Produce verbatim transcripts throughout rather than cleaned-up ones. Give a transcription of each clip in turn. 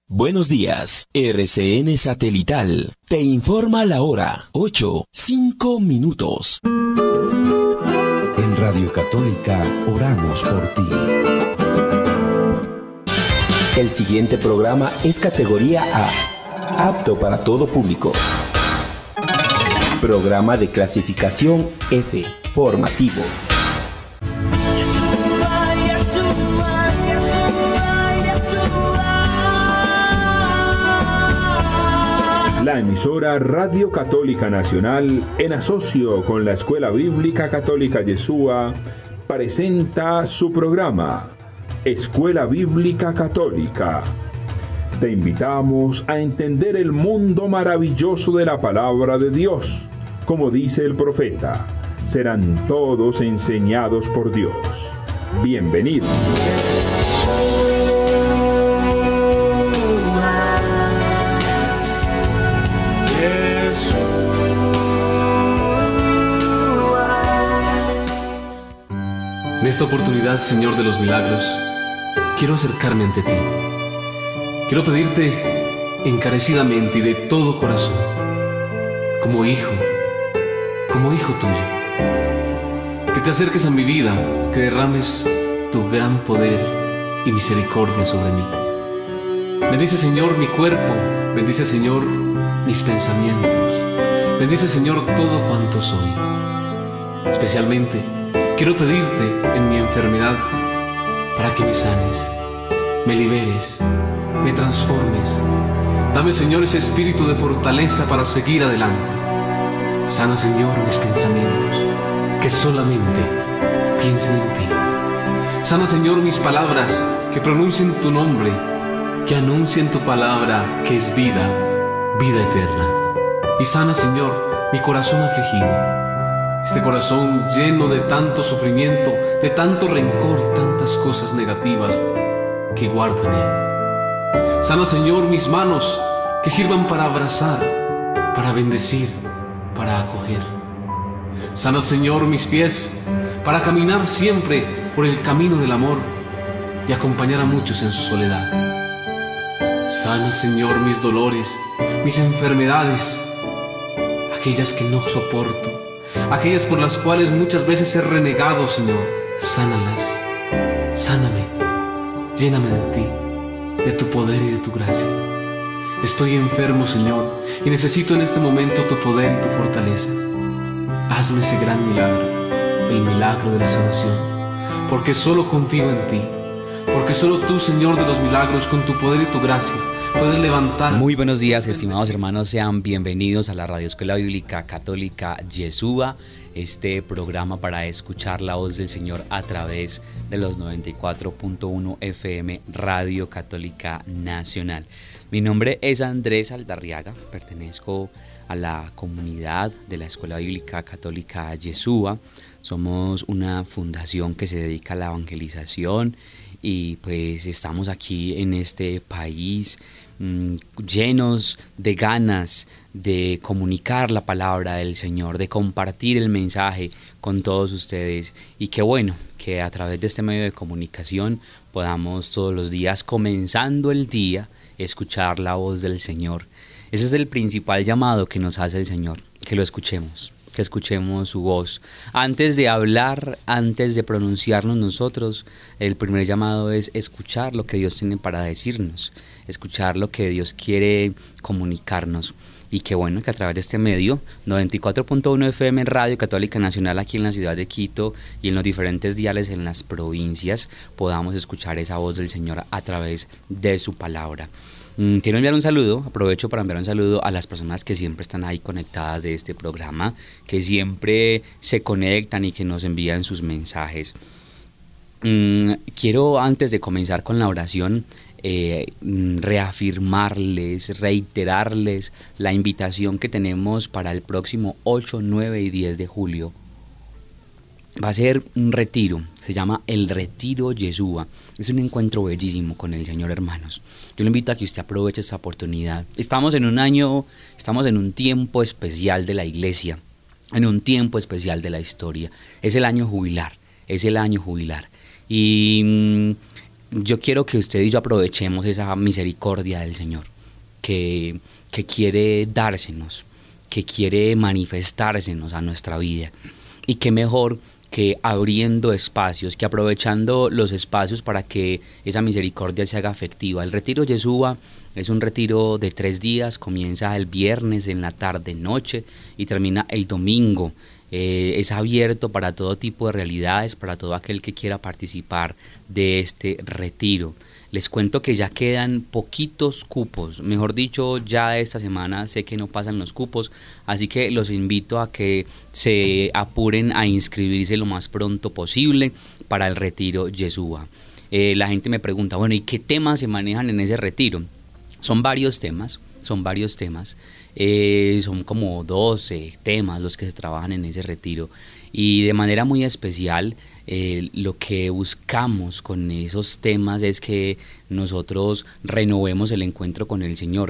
Buenos días, R C N Satelital te informa la hora ocho, cinco minutos. En Radio Católica oramos por ti. El siguiente programa es categoría A, apto para todo público. Programa de clasificación F, formativo. La emisora Radio Católica Nacional, en asocio con la Escuela Bíblica Católica Yeshua, presenta su programa, Escuela Bíblica Católica. Te invitamos a entender el mundo maravilloso de la palabra de Dios. Como dice el profeta, serán todos enseñados por Dios. Bienvenidos. En esta oportunidad, Señor de los milagros, quiero acercarme ante ti. Quiero pedirte encarecidamente y de todo corazón, como hijo, como hijo tuyo, que te acerques a mi vida, que derrames tu gran poder y misericordia sobre mí. Bendice, Señor, mi cuerpo, bendice, Señor, mis pensamientos, bendice, Señor, todo cuanto soy. Especialmente, quiero pedirte en mi enfermedad para que me sanes, me liberes, me transformes. Dame, Señor, ese espíritu de fortaleza para seguir adelante. Sana, Señor, mis pensamientos, que solamente piensen en ti. Sana, Señor, mis palabras, que pronuncien tu nombre, que anuncien tu palabra, que es vida, vida eterna. Y sana, Señor, mi corazón afligido. Este corazón lleno de tanto sufrimiento, de tanto rencor y tantas cosas negativas que guardo en él. Sana, Señor, mis manos, que sirvan para abrazar, para bendecir, para acoger. Sana, Señor, mis pies, para caminar siempre por el camino del amor y acompañar a muchos en su soledad. Sana, Señor, mis dolores, mis enfermedades, aquellas que no soporto, aquellas por las cuales muchas veces he renegado, Señor. Sánalas, sáname, lléname de ti, de tu poder y de tu gracia. Estoy enfermo, Señor, y necesito en este momento tu poder y tu fortaleza. Hazme ese gran milagro, el milagro de la sanación, porque solo confío en ti, porque solo tú, Señor de los milagros, con tu poder y tu gracia, puedes levantar. Muy buenos días, estimados hermanos, sean bienvenidos a la Radio Escuela Bíblica Católica Yeshua, este programa para escuchar la voz del Señor a través de los noventa y cuatro punto uno F M Radio Católica Nacional. Mi nombre es Andrés Aldarriaga, pertenezco a la comunidad de la Escuela Bíblica Católica Yeshua. Somos una fundación que se dedica a la evangelización y pues estamos aquí en este país mmm, llenos de ganas de comunicar la palabra del Señor, de compartir el mensaje con todos ustedes, y qué bueno que a través de este medio de comunicación podamos todos los días, comenzando el día, escuchar la voz del Señor. Ese es el principal llamado que nos hace el Señor, que lo escuchemos, que escuchemos su voz. Antes de hablar, antes de pronunciarnos nosotros, el primer llamado es escuchar lo que Dios tiene para decirnos, escuchar lo que Dios quiere comunicarnos. Y qué bueno que a través de este medio, noventa y cuatro punto uno F M Radio Católica Nacional aquí en la ciudad de Quito y en los diferentes diales en las provincias, podamos escuchar esa voz del Señor a través de su palabra. Mm, quiero enviar un saludo, aprovecho para enviar un saludo a las personas que siempre están ahí conectadas de este programa, que siempre se conectan y que nos envían sus mensajes. Mm, quiero, antes de comenzar con la oración, Eh, reafirmarles, reiterarles la invitación que tenemos para el próximo ocho, nueve y diez de julio. Va a ser un retiro, se llama el Retiro Yeshua. Es un encuentro bellísimo con el Señor, hermanos. Yo le invito a que usted aproveche esta oportunidad. Estamos en un año, estamos en un tiempo especial de la iglesia, en un tiempo especial de la historia. Es el año jubilar, es el año jubilar. Y yo quiero que usted y yo aprovechemos esa misericordia del Señor, que, que quiere dársenos, que quiere manifestársenos a nuestra vida. Y qué mejor que abriendo espacios, que aprovechando los espacios para que esa misericordia se haga efectiva. El Retiro Yeshua es un retiro de tres días, comienza el viernes en la tarde-noche y termina el domingo. Eh, es abierto para todo tipo de realidades, para todo aquel que quiera participar de este retiro. Les cuento que ya quedan poquitos cupos, mejor dicho, ya esta semana sé que no pasan los cupos, así que los invito a que se apuren a inscribirse lo más pronto posible para el Retiro Yeshua. Eh, la gente me pregunta, bueno, ¿y qué temas se manejan en ese retiro? Son varios temas, son varios temas, eh, son como doce temas los que se trabajan en ese retiro, y de manera muy especial eh, lo que buscamos con esos temas es que nosotros renovemos el encuentro con el Señor,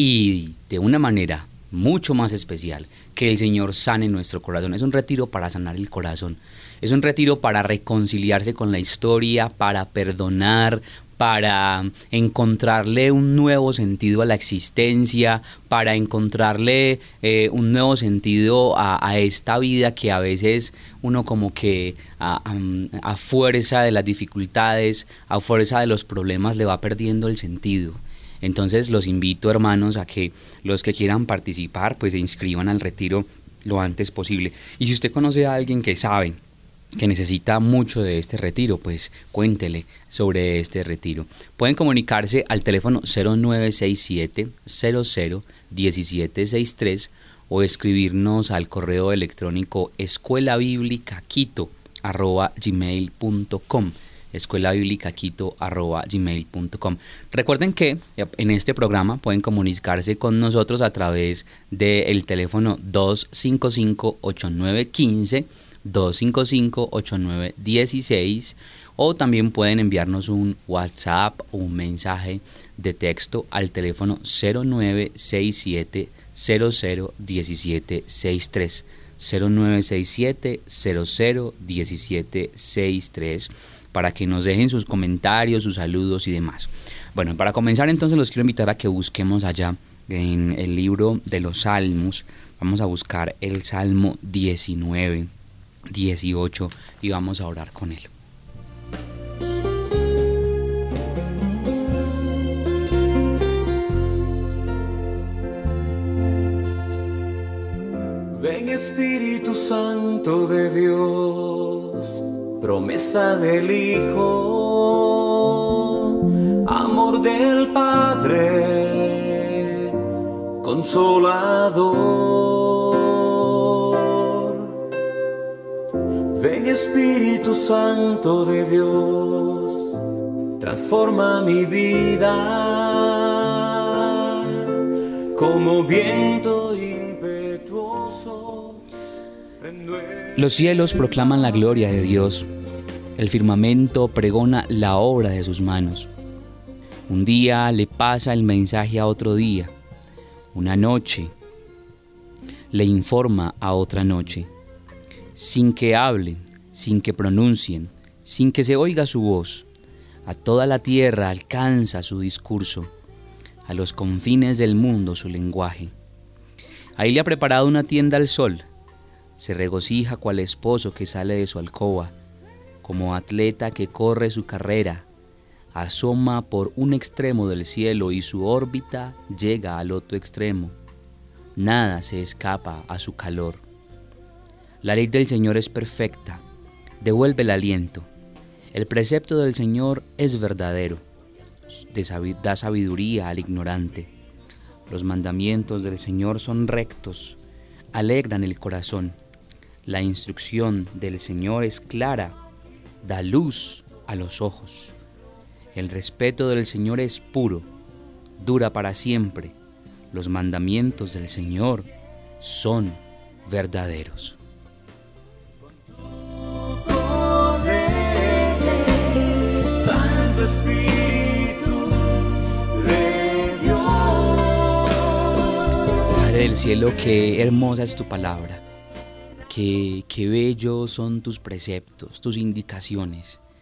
y de una manera mucho más especial, que el Señor sane nuestro corazón. Es un retiro para sanar el corazón, es un retiro para reconciliarse con la historia, para perdonar, para encontrarle un nuevo sentido a la existencia, para encontrarle eh, un nuevo sentido a, a esta vida que a veces uno como que a, a, a fuerza de las dificultades, a fuerza de los problemas le va perdiendo el sentido. Entonces los invito, hermanos, a que los que quieran participar pues se inscriban al retiro lo antes posible. Y si usted conoce a alguien que sabe que necesita mucho de este retiro, pues cuéntele sobre este retiro. Pueden comunicarse al teléfono cero nueve seis siete, cero cero, uno siete seis tres o escribirnos al correo electrónico escuela bíblica quito arroba gmail punto com, escuela bíblica quito arroba gmail punto com. Recuerden que en este programa pueden comunicarse con nosotros a través del teléfono dos cinco cinco, ocho nueve uno cinco, dos cinco cinco, ocho nueve uno seis, o también pueden enviarnos un WhatsApp o un mensaje de texto al teléfono cero nueve seis siete, cero cero uno siete seis tres, cero nueve seis siete, cero cero uno siete seis tres, para que nos dejen sus comentarios, sus saludos y demás. Bueno, para comenzar entonces los quiero invitar a que busquemos allá en el libro de los Salmos. Vamos a buscar el Salmo diecinueve, dieciocho y vamos a orar con él. Ven Espíritu Santo de Dios, promesa del Hijo, amor del Padre, consolador. Ven Espíritu Santo de Dios, transforma mi vida como viento impetuoso. Los cielos proclaman la gloria de Dios, el firmamento pregona la obra de sus manos. Un día le pasa el mensaje a otro día, una noche le informa a otra noche, sin que hablen, sin que pronuncien, sin que se oiga su voz. A toda la tierra alcanza su discurso, a los confines del mundo su lenguaje. Ahí le ha preparado una tienda al sol, se regocija cual esposo que sale de su alcoba, como atleta que corre su carrera, asoma por un extremo del cielo y su órbita llega al otro extremo. Nada se escapa a su calor. La ley del Señor es perfecta, devuelve el aliento. El precepto del Señor es verdadero, da sabiduría al ignorante. Los mandamientos del Señor son rectos, alegran el corazón. La instrucción del Señor es clara, da luz a los ojos. El respeto del Señor es puro, dura para siempre. Los mandamientos del Señor son verdaderos. Santo Espíritu de Dios. Padre del cielo, qué hermosa es tu palabra. Qué, qué bellos son tus preceptos, tus indicaciones.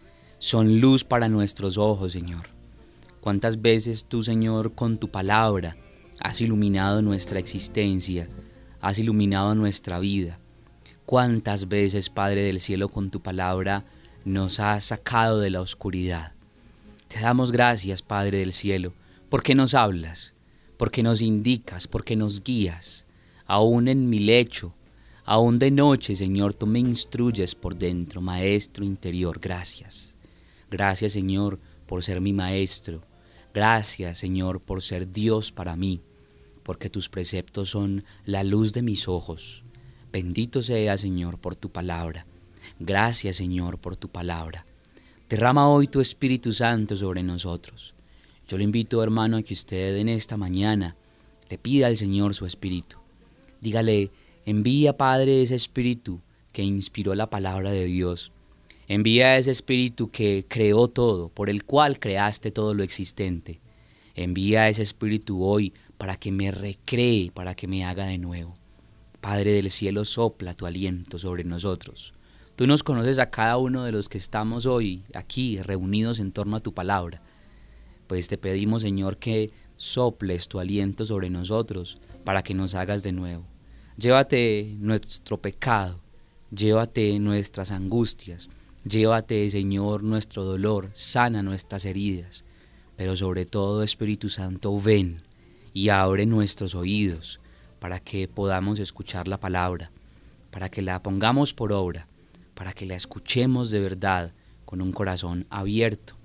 son luz para nuestros ojos, Señor. Cuántas veces tú, Señor, con tu palabra has iluminado nuestra existencia, has iluminado nuestra vida. Cuántas veces, Padre del cielo, con tu palabra nos has sacado de la oscuridad. Te damos gracias, Padre del cielo, porque nos hablas, porque nos indicas, porque nos guías. Aún en mi lecho, aún de noche, Señor, tú me instruyes por dentro, Maestro interior. Gracias. Gracias, Señor, por ser mi Maestro. Gracias, Señor, por ser Dios para mí, porque tus preceptos son la luz de mis ojos. Bendito sea, Señor, por tu palabra. Gracias, Señor, por tu palabra. Derrama hoy tu Espíritu Santo sobre nosotros. Yo le invito, hermano, a que usted en esta mañana le pida al Señor su Espíritu. Dígale: envía, Padre, ese Espíritu que inspiró la palabra de Dios. Envía ese Espíritu que creó todo, por el cual creaste todo lo existente. Envía ese Espíritu hoy para que me recree, para que me haga de nuevo. Padre del cielo, sopla tu aliento sobre nosotros. Tú nos conoces a cada uno de los que estamos hoy aquí reunidos en torno a tu palabra. Pues te pedimos, Señor, que soples tu aliento sobre nosotros para que nos hagas de nuevo. Llévate nuestro pecado, llévate nuestras angustias, llévate, Señor, nuestro dolor, sana nuestras heridas. Pero sobre todo, Espíritu Santo, ven y abre nuestros oídos para que podamos escuchar la palabra, para que la pongamos por obra, para que la escuchemos de verdad con un corazón abierto.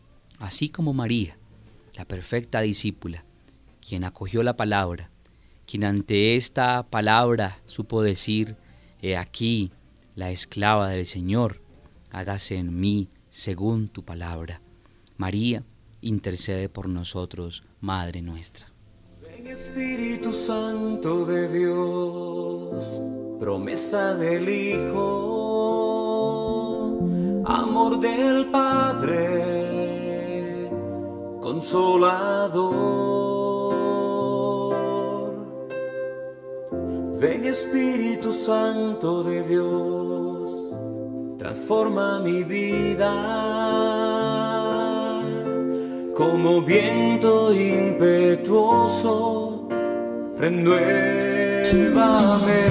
Así como María, la perfecta discípula, quien acogió la palabra, quien ante esta palabra supo decir: he aquí la esclava del Señor, hágase en mí según tu palabra. María, intercede por nosotros, Madre nuestra. Ven, Espíritu Santo de Dios, promesa del Hijo, amor del Padre, consolador. Ven, Espíritu Santo de Dios, transforma mi vida, como viento impetuoso, renuévame.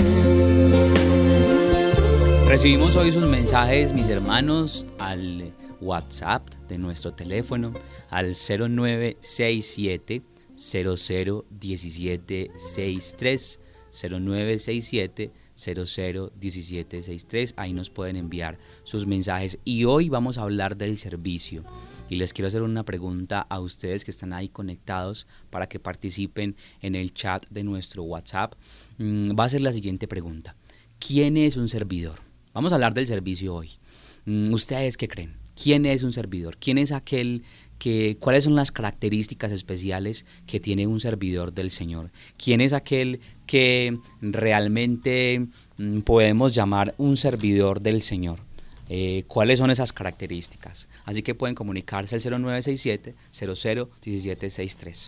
Recibimos hoy sus mensajes, mis hermanos, al WhatsApp de nuestro teléfono, al cero nueve seis siete, cero cero uno siete seis tres, cero nueve seis siete, cero cero uno siete seis tres. Ahí nos pueden enviar sus mensajes. Y hoy vamos a hablar del servicio. Y les quiero hacer una pregunta a ustedes que están ahí conectados para que participen en el chat de nuestro WhatsApp. Mm, va a ser la siguiente pregunta: ¿quién es un servidor? Vamos a hablar del servicio hoy. Mm, ¿Ustedes qué creen? ¿Quién es un servidor? ¿Quién es aquel que, cuáles son las características especiales que tiene un servidor del Señor? ¿Quién es aquel que realmente mm, podemos llamar un servidor del Señor? Eh, ¿Cuáles son esas características? Así que pueden comunicarse al cero nueve seis siete, cero cero uno siete seis tres.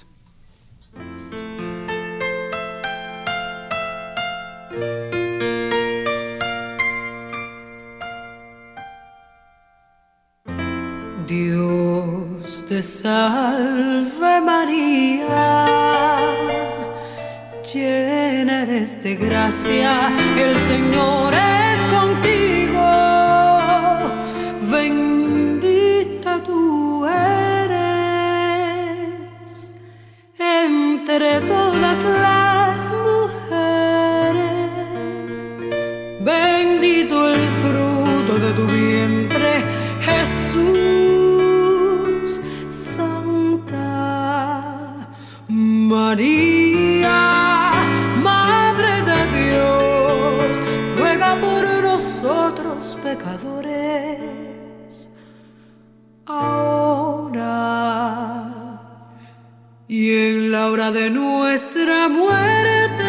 Dios te salve María, llena eres de gracia, el Señor es contigo, bendita tú eres entre todas las mujeres, bendito el fruto de tu vientre, Jesús. María, Madre de Dios, ruega por nosotros pecadores, ahora y en la hora de nuestra muerte.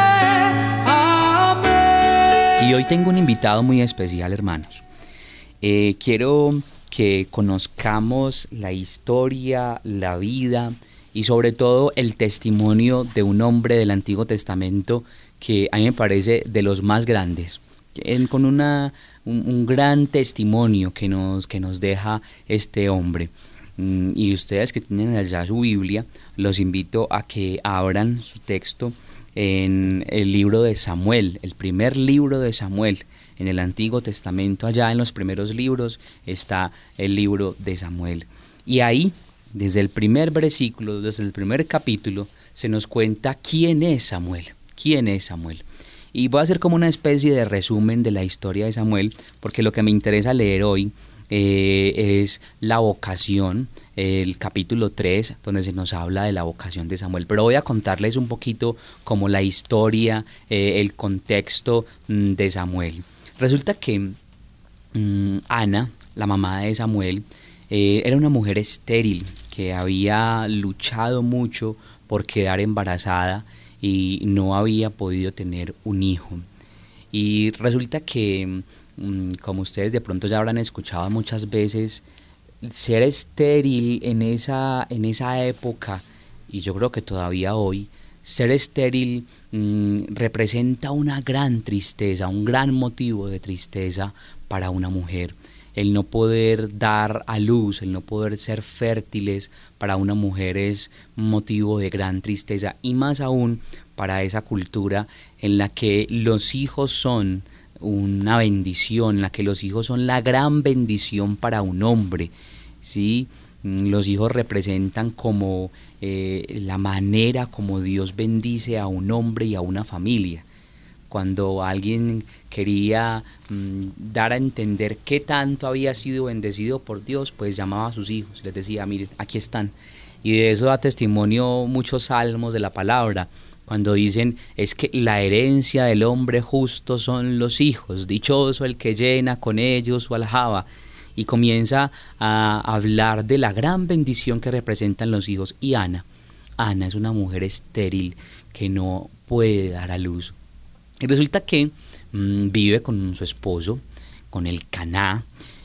Amén. Y hoy tengo un invitado muy especial, hermanos. Eh, quiero que conozcamos la historia, la vida y sobre todo el testimonio de un hombre del Antiguo Testamento que a mí me parece de los más grandes, en, con una un, un gran testimonio que nos, que nos deja este hombre. Y ustedes que tienen allá su Biblia, los invito a que abran su texto en el libro de Samuel, el primer libro de Samuel. En el Antiguo Testamento, allá en los primeros libros, está el libro de Samuel. Y ahí, desde el primer versículo, desde el primer capítulo, se nos cuenta quién es Samuel, quién es Samuel. Y voy a hacer como una especie de resumen de la historia de Samuel, porque lo que me interesa leer hoy eh, es la vocación, el capítulo tres, donde se nos habla de la vocación de Samuel. Pero voy a contarles un poquito como la historia, eh, el contexto mm, de Samuel. Resulta que mmm, Ana, la mamá de Samuel, eh, era una mujer estéril que había luchado mucho por quedar embarazada y no había podido tener un hijo. Y resulta que, mmm, como ustedes de pronto ya habrán escuchado muchas veces, ser estéril en esa, en esa época, y yo creo que todavía hoy, ser estéril mmm, representa una gran tristeza, un gran motivo de tristeza para una mujer. El no poder dar a luz, el no poder ser fértiles para una mujer es motivo de gran tristeza, y más aún para esa cultura en la que los hijos son una bendición, en la que los hijos son la gran bendición para un hombre, ¿sí? Los hijos representan como eh, la manera como Dios bendice a un hombre y a una familia. Cuando alguien quería mmm, dar a entender qué tanto había sido bendecido por Dios, pues llamaba a sus hijos, les decía, miren, aquí están. Y de eso da testimonio muchos salmos de la palabra, cuando dicen, es que la herencia del hombre justo son los hijos, dichoso el que llena con ellos su aljaba. Y comienza a hablar de la gran bendición que representan los hijos. Y Ana, Ana es una mujer estéril que no puede dar a luz. Y resulta que mmm, vive con su esposo, con el Caná,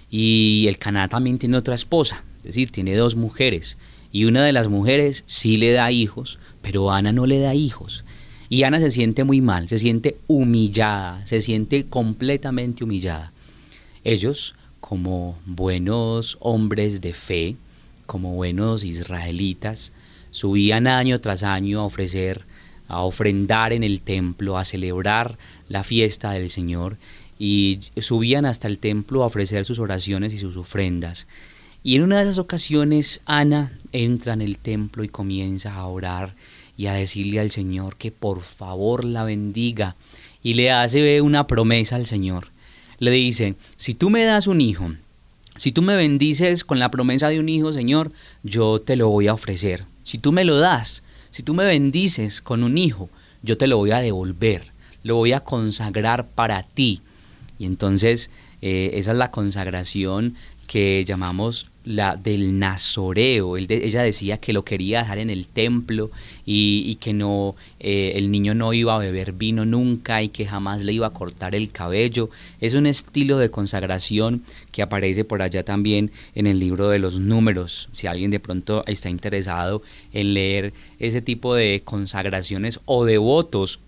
y el Caná también tiene otra esposa, es decir, tiene dos mujeres. Y una de las mujeres sí le da hijos, pero Ana no le da hijos. Y Ana se siente muy mal, se siente humillada, se siente completamente humillada. Ellos, como buenos hombres de fe, como buenos israelitas, subían año tras año a ofrecer, a ofrendar en el templo, a celebrar la fiesta del Señor, y subían hasta el templo a ofrecer sus oraciones y sus ofrendas. Y en una de esas ocasiones Ana entra en el templo y comienza a orar y a decirle al Señor que por favor la bendiga, y le hace una promesa al Señor. Le dice, si tú me das un hijo, si tú me bendices con la promesa de un hijo, Señor, yo te lo voy a ofrecer. Si tú me lo das, si tú me bendices con un hijo, yo te lo voy a devolver, lo voy a consagrar para ti. Y entonces eh, esa es la consagración que llamamos la del nazoreo. Él de, ella decía que lo quería dejar en el templo y, y que no, eh, el niño no iba a beber vino nunca y que jamás le iba a cortar el cabello. Es un estilo de consagración que aparece por allá también en el libro de los Números. Si alguien de pronto está interesado en leer ese tipo de consagraciones o de votos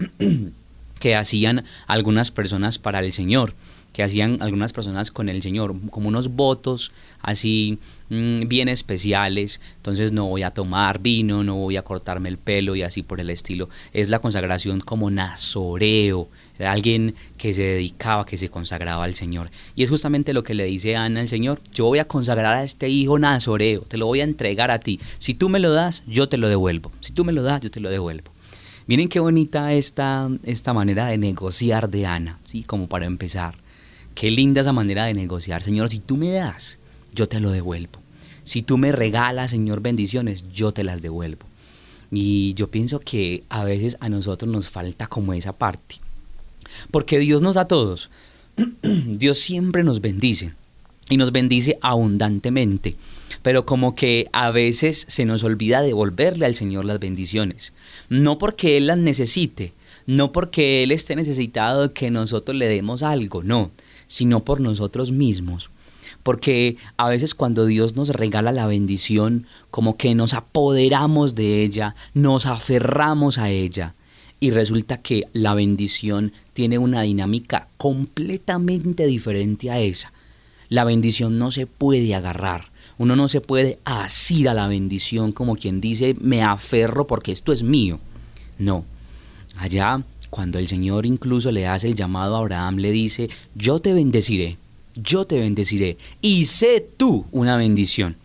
que hacían algunas personas para el Señor, que hacían algunas personas con el Señor, como unos votos así mmm, bien especiales. Entonces no voy a tomar vino, no voy a cortarme el pelo y así por el estilo. Es la consagración como nazoreo, era alguien que se dedicaba, que se consagraba al Señor. Y es justamente lo que le dice Ana al Señor: yo voy a consagrar a este hijo nazoreo, te lo voy a entregar a ti. Si tú me lo das, yo te lo devuelvo. Si tú me lo das, yo te lo devuelvo. Miren qué bonita esta, esta manera de negociar de Ana, ¿sí? Como para empezar. Qué linda esa manera de negociar. Señor, si tú me das, yo te lo devuelvo. Si tú me regalas, Señor, bendiciones, yo te las devuelvo. Y yo pienso que a veces a nosotros nos falta como esa parte. Porque Dios nos da a todos. Dios siempre nos bendice. Y nos bendice abundantemente. Pero como que a veces se nos olvida devolverle al Señor las bendiciones. No porque Él las necesite, no porque Él esté necesitado de que nosotros le demos algo, no, sino por nosotros mismos. Porque a veces cuando Dios nos regala la bendición, como que nos apoderamos de ella, nos aferramos a ella. Y resulta que la bendición tiene una dinámica completamente diferente a esa. La bendición no se puede agarrar. Uno no se puede asir a la bendición como quien dice, me aferro porque esto es mío. No. Allá, cuando el Señor incluso le hace el llamado a Abraham, le dice, yo te bendeciré, yo te bendeciré, y sé tú una bendición.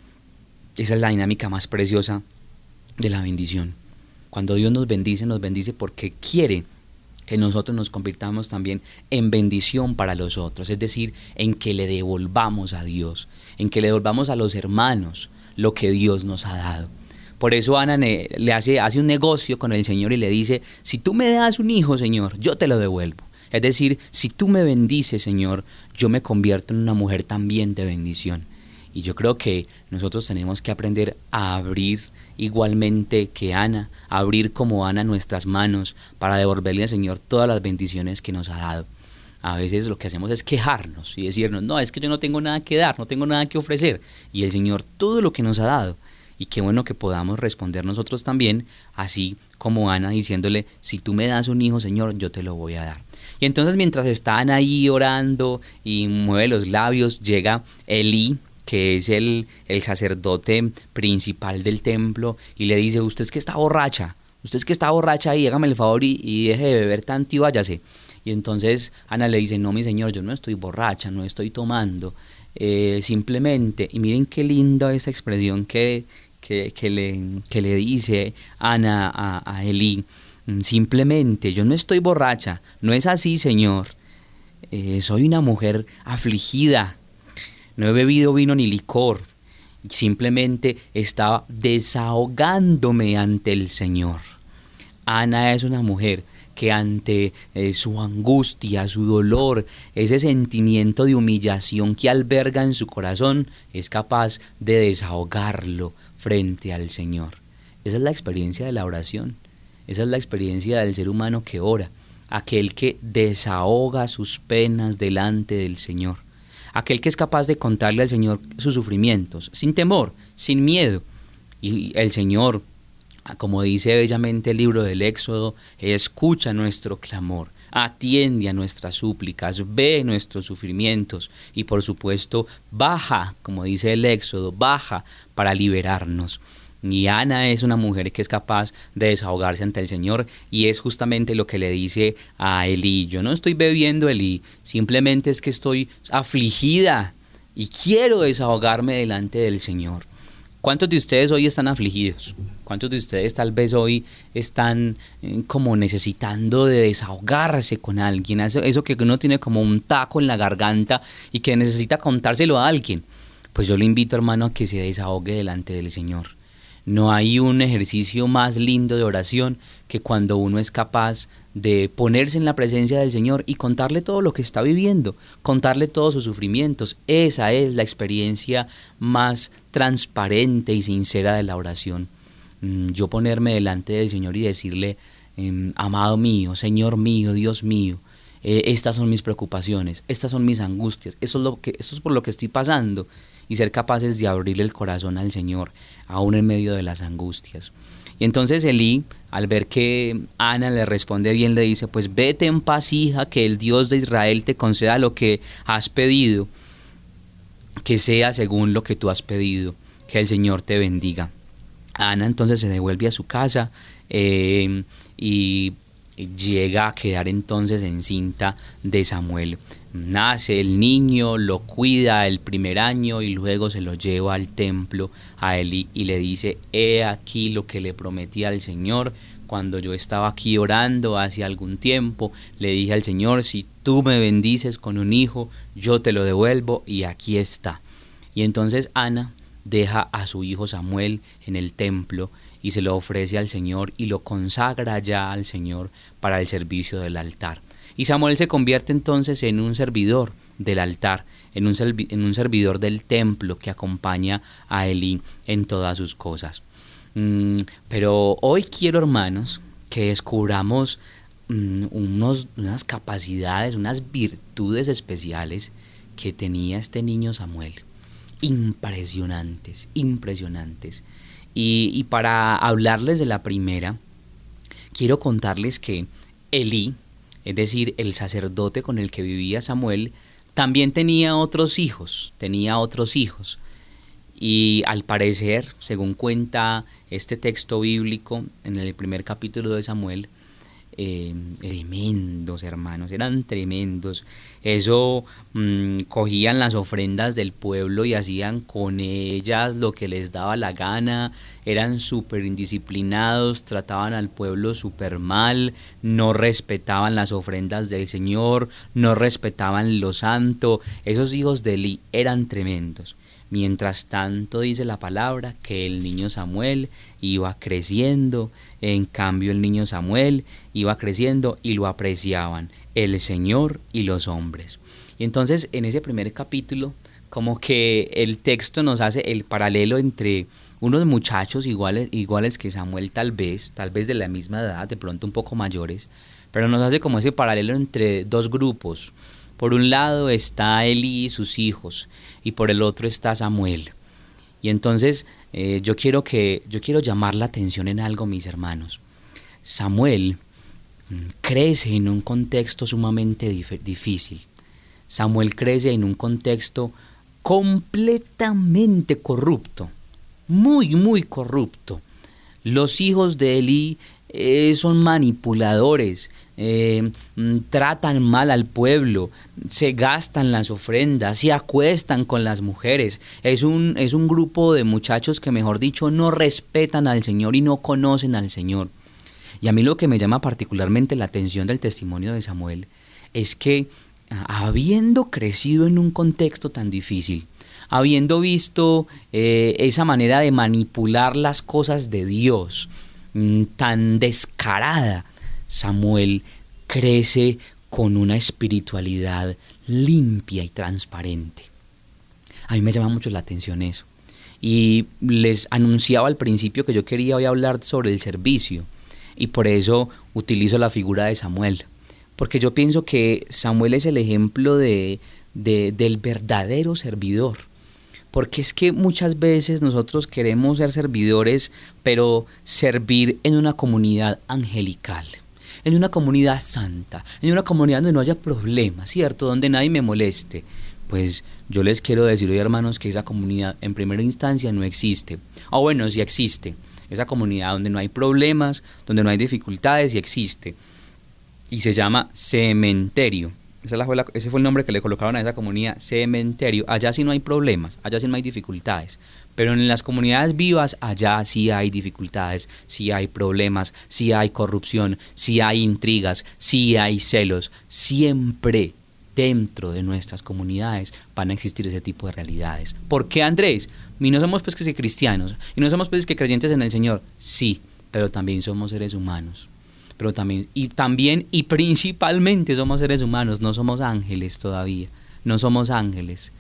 Esa es la dinámica más preciosa de la bendición. Cuando Dios nos bendice, nos bendice porque quiere que nosotros nos convirtamos también en bendición para los otros, es decir, en que le devolvamos a Dios, en que le devolvamos a los hermanos lo que Dios nos ha dado. Por eso Ana le hace, hace un negocio con el Señor y le dice, si tú me das un hijo, Señor, yo te lo devuelvo. Es decir, si tú me bendices, Señor, yo me convierto en una mujer también de bendición. Y yo creo que nosotros tenemos que aprender a abrir igualmente que Ana, a abrir como Ana nuestras manos para devolverle al Señor todas las bendiciones que nos ha dado. A veces lo que hacemos es quejarnos y decirnos, no, es que yo no tengo nada que dar, no tengo nada que ofrecer. Y el Señor todo lo que nos ha dado. Y qué bueno que podamos responder nosotros también, así como Ana diciéndole, si tú me das un hijo, Señor, yo te lo voy a dar. Y entonces mientras están ahí orando y mueve los labios, llega Elí, que es el, el sacerdote principal del templo, y le dice, usted es que está borracha, usted es que está borracha y hágame el favor y, y deje de beber tanto y váyase. Y entonces Ana le dice, no mi señor, yo no estoy borracha, no estoy tomando, eh, simplemente, y miren qué linda esta expresión que, que, que, le, que le dice Ana a, a Elí, simplemente, yo no estoy borracha, no es así señor, eh, soy una mujer afligida, no he bebido vino ni licor, simplemente estaba desahogándome ante el Señor. Ana es una mujer que ante eh, su angustia, su dolor, ese sentimiento de humillación que alberga en su corazón, es capaz de desahogarlo frente al Señor. Esa es la experiencia de la oración, esa es la experiencia del ser humano que ora, aquel que desahoga sus penas delante del Señor. Aquel que es capaz de contarle al Señor sus sufrimientos, sin temor, sin miedo. Y el Señor, como dice bellamente el libro del Éxodo, escucha nuestro clamor, atiende a nuestras súplicas, ve nuestros sufrimientos y por supuesto baja, como dice el Éxodo, baja para liberarnos. Y Ana es una mujer que es capaz de desahogarse ante el Señor y es justamente lo que le dice a Elí. Yo no estoy bebiendo, Elí, simplemente es que estoy afligida y quiero desahogarme delante del Señor. ¿Cuántos de ustedes hoy están afligidos? ¿Cuántos de ustedes tal vez hoy están eh, como necesitando de desahogarse con alguien? Eso, eso que uno tiene como un taco en la garganta y que necesita contárselo a alguien. Pues yo le invito, hermano, a que se desahogue delante del Señor. No hay un ejercicio más lindo de oración que cuando uno es capaz de ponerse en la presencia del Señor y contarle todo lo que está viviendo, contarle todos sus sufrimientos. Esa es la experiencia más transparente y sincera de la oración. Yo ponerme delante del Señor y decirle, amado mío, Señor mío, Dios mío, eh, estas son mis preocupaciones, estas son mis angustias, eso es, lo que, eso es por lo que estoy pasando. Y ser capaces de abrirle el corazón al Señor, aún en medio de las angustias. Y entonces Elí, al ver que Ana le responde bien, le dice, pues vete en paz, hija, que el Dios de Israel te conceda lo que has pedido, que sea según lo que tú has pedido, que el Señor te bendiga. Ana entonces se devuelve a su casa eh, y llega a quedar entonces encinta de Samuel. Nace el niño, lo cuida el primer año y luego se lo lleva al templo a Elí y le dice, he aquí lo que le prometí al Señor cuando yo estaba aquí orando hace algún tiempo, le dije al Señor, si tú me bendices con un hijo, yo te lo devuelvo y aquí está. Y entonces Ana deja a su hijo Samuel en el templo y se lo ofrece al Señor y lo consagra ya al Señor para el servicio del altar. Y Samuel se convierte entonces en un servidor del altar, en un, servi- en un servidor del templo que acompaña a Elí en todas sus cosas. Mm, pero hoy quiero, hermanos, que descubramos mm, unos, unas capacidades, unas virtudes especiales que tenía este niño Samuel. Impresionantes, impresionantes. Y, y para hablarles de la primera, quiero contarles que Elí, es decir, el sacerdote con el que vivía Samuel, también tenía otros hijos, tenía otros hijos. Y al parecer, según cuenta este texto bíblico en el primer capítulo de Samuel, eh, tremendos hermanos, eran tremendos. Eso mmm, cogían las ofrendas del pueblo y hacían con ellas lo que les daba la gana, eran súper indisciplinados, trataban al pueblo súper mal, no respetaban las ofrendas del Señor, no respetaban lo santo. Esos hijos de Elí eran tremendos. Mientras tanto dice la palabra que el niño Samuel iba creciendo, en cambio el niño Samuel iba creciendo y lo apreciaban el Señor y los hombres. Y entonces en ese primer capítulo como que el texto nos hace el paralelo entre unos muchachos iguales, iguales que Samuel tal vez, tal vez de la misma edad, de pronto un poco mayores, pero nos hace como ese paralelo entre dos grupos. Por un lado está Elí y sus hijos, y por el otro está Samuel. Y entonces eh, yo, quiero que, yo quiero llamar la atención en algo, mis hermanos. Samuel mm, crece en un contexto sumamente dif- difícil. Samuel crece en un contexto completamente corrupto, muy, muy corrupto. Los hijos de Elí eh, son manipuladores, eh, tratan mal al pueblo, se gastan las ofrendas, se acuestan con las mujeres. Es un, es un grupo de muchachos que, mejor dicho, no respetan al Señor y no conocen al Señor. Y a mí lo que me llama particularmente la atención del testimonio de Samuel es que, habiendo crecido en un contexto tan difícil, habiendo visto eh, esa manera de manipular las cosas de Dios mmm, tan descarada, Samuel crece con una espiritualidad limpia y transparente. A mí me llama mucho la atención eso. Y les anunciaba al principio que yo quería hoy hablar sobre el servicio, y por eso utilizo la figura de Samuel, porque yo pienso que Samuel es el ejemplo de, de, del verdadero servidor. Porque es que muchas veces nosotros queremos ser servidores, pero servir en una comunidad angelical, en una comunidad santa, en una comunidad donde no haya problemas, ¿cierto? Donde nadie me moleste. Pues yo les quiero decir hoy, hermanos, que esa comunidad en primera instancia no existe. O bueno, sí existe. Esa comunidad donde no hay problemas, donde no hay dificultades, sí existe. Y se llama cementerio. Esa fue la, ese fue el nombre que le colocaron a esa comunidad, cementerio. Allá sí no hay problemas, allá sí no hay dificultades. Pero en las comunidades vivas, allá sí hay dificultades, sí hay problemas, sí hay corrupción, sí hay intrigas, sí hay celos. Siempre dentro de nuestras comunidades van a existir ese tipo de realidades. ¿Por qué, Andrés? Y no somos pues que cristianos, y no somos pues que creyentes en el Señor. Sí, pero también somos seres humanos. Pero también y también y principalmente somos seres humanos, no somos ángeles todavía, no somos ángeles.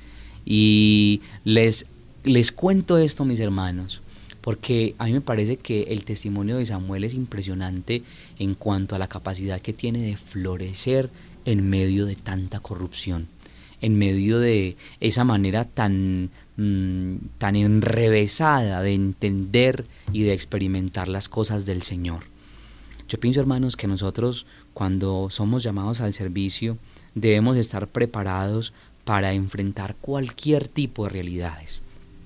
Y les, les cuento esto, mis hermanos, porque a mí me parece que el testimonio de Samuel es impresionante en cuanto a la capacidad que tiene de florecer en medio de tanta corrupción, en medio de esa manera tan, mmm, tan enrevesada de entender y de experimentar las cosas del Señor. Yo pienso, hermanos, que nosotros, cuando somos llamados al servicio, debemos estar preparados para enfrentar cualquier tipo de realidades,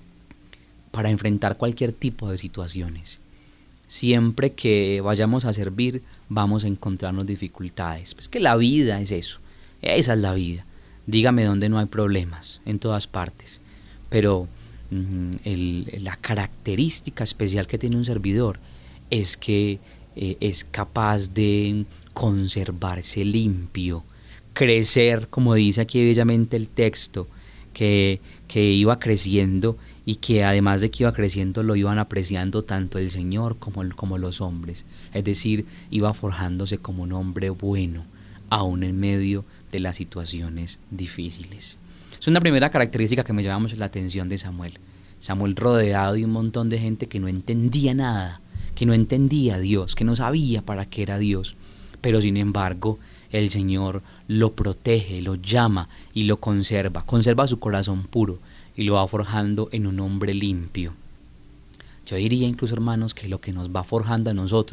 para enfrentar cualquier tipo de situaciones. Siempre que vayamos a servir, vamos a encontrarnos dificultades. Pues que la vida es eso, esa es la vida. Dígame dónde no hay problemas, en todas partes. Pero mmm, el, la característica especial que tiene un servidor es que Eh, es capaz de conservarse limpio, crecer, como dice aquí bellamente el texto, que, que iba creciendo y que además de que iba creciendo lo iban apreciando tanto el Señor como, como los hombres. Es decir, iba forjándose como un hombre bueno, aún en medio de las situaciones difíciles. Es una primera característica que me llama mucho la atención de Samuel. Samuel rodeado de un montón de gente que no entendía nada, que no entendía a Dios, que no sabía para qué era Dios, pero sin embargo el Señor lo protege, lo llama y lo conserva, conserva su corazón puro y lo va forjando en un hombre limpio. Yo diría incluso, hermanos, que lo que nos va forjando a nosotros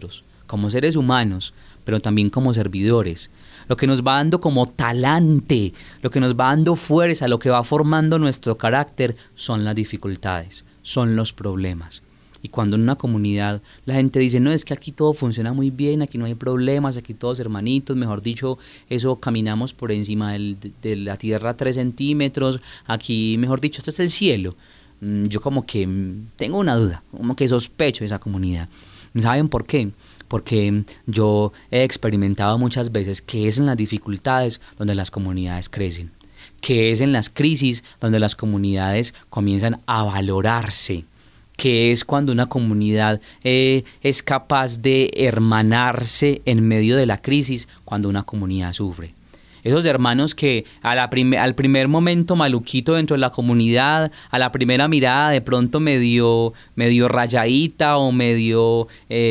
como seres humanos, pero también como servidores. Lo que nos va dando como talante, lo que nos va dando fuerza, lo que va formando nuestro carácter son las dificultades, son los problemas. Y cuando en una comunidad la gente dice, no, es que aquí todo funciona muy bien, aquí no hay problemas, aquí todos hermanitos, mejor dicho, eso caminamos por encima del, de la tierra tres centímetros, aquí, mejor dicho, este es el cielo. Yo como que tengo una duda, como que sospecho de esa comunidad. ¿Saben por qué? Porque yo he experimentado muchas veces que es en las dificultades donde las comunidades crecen, que es en las crisis donde las comunidades comienzan a valorarse, que es cuando una comunidad eh, es capaz de hermanarse en medio de la crisis, cuando una comunidad sufre. Esos hermanos que a la prim- al primer momento maluquito dentro de la comunidad, a la primera mirada de pronto medio, medio rayadita o medio